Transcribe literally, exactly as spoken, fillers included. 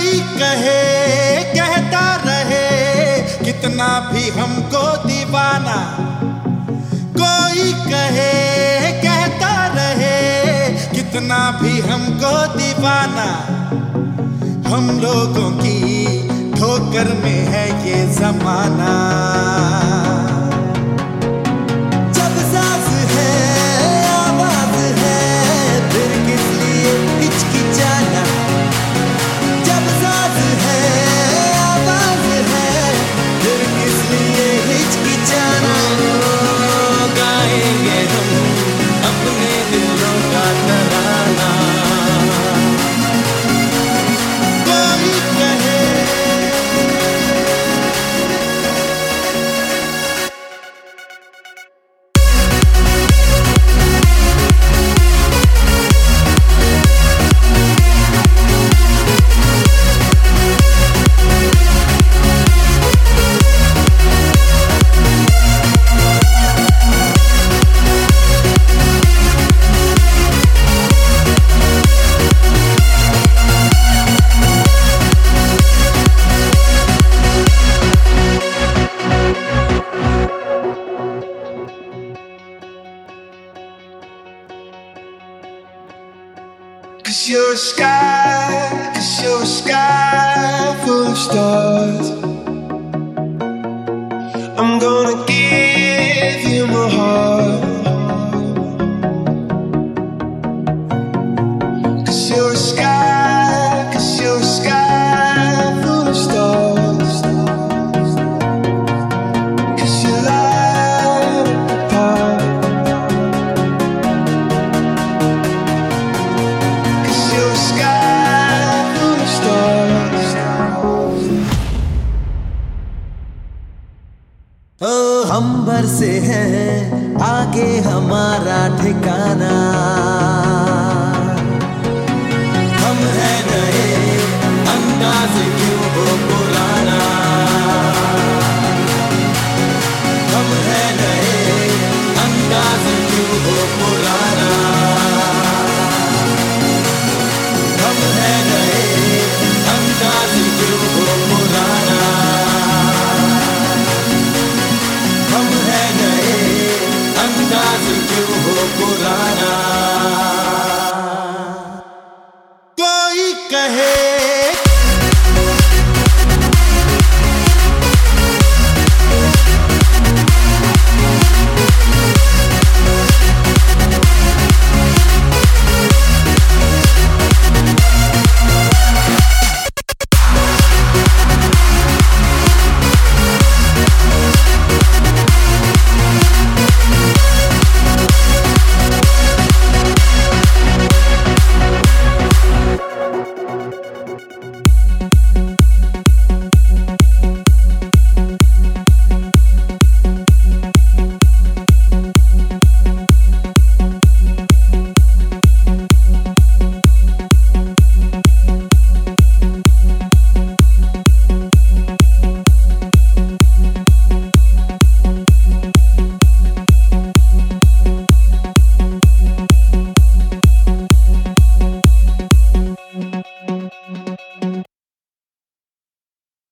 कोई कहे कहता रहे कितना भी हमको दीवाना, कोई कहे कहता रहे कितना भी हमको दीवाना। हम लोगों की ठोकर में है ये जमाना। जब साज है आवाज है फिर किस लिए हिचकिचाना। जब साज है आवाज है फिर किस लिए हिचकिचाना। गाएंगे हम अपने दिलों का तराना। कोई कहे Cause you're a sky, cause you're a sky full of stars. I'm gonna give you my heart. Cause you're a sky, cause you're a sky full of stars. Cause you light up the path. ओ हम भर से हैं आगे हमारा ठिकाना।